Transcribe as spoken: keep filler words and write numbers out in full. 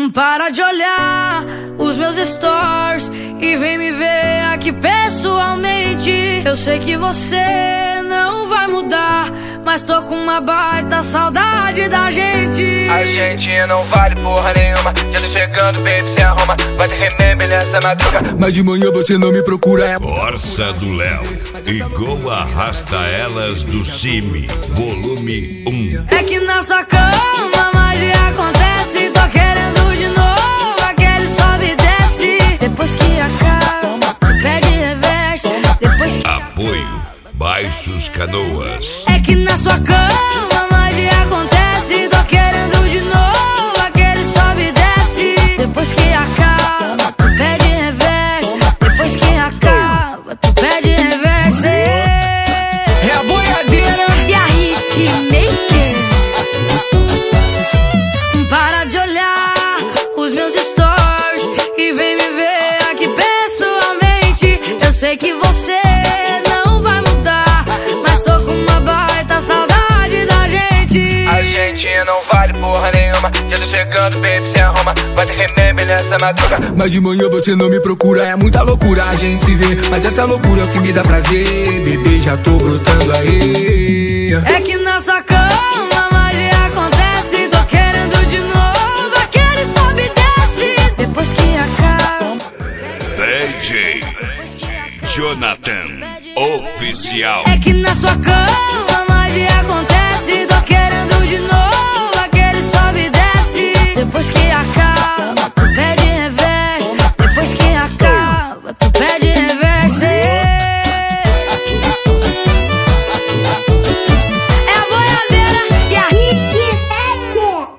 Para de olhar os meus stories e vem me ver aqui pessoalmente. Eu sei que você não vai mudar, mas tô com uma baita saudade da gente. A gente não vale porra nenhuma. Já tô chegando, baby, se arruma. Vai ter remember nessa madruga, mas de manhã você não me procura. Força do Léo, igual Arrasta Elas do Cime, volume um. É que na sua cama magia acontece. Tô querendo de novo aquele sobe e desce. Depois que acaba, pede reverse. Depois que... Apoio Baixos Canoas. É que na sua cama magia acontece. Tô querendo de novo aquele sobe e desce. Depois que acaba, tu pede reverse. Depois que acaba, tu pede reverse. É a boiadeira e a hitmaker. Para de olhar os meus stories e vem me ver aqui pessoalmente. Eu sei que você não vai mudar, mas tô com uma baita saudade da gente. A gente não vale porra nenhuma. Já tô chegando, baby, se arruma. Vai ter remember nessa madruga, mas de manhã você não me procura. É muita loucura a gente se vê, mas essa loucura é o que me dá prazer. Bebê, já tô brotando aí. É que na sua cama magia acontece. Tô querendo de novo aquele sobe e desce. Depois que acaba, D J Jonathan Oficial. é que na sua cama magia acontece. Tô querendo de novo aquele sobe e desce. Depois que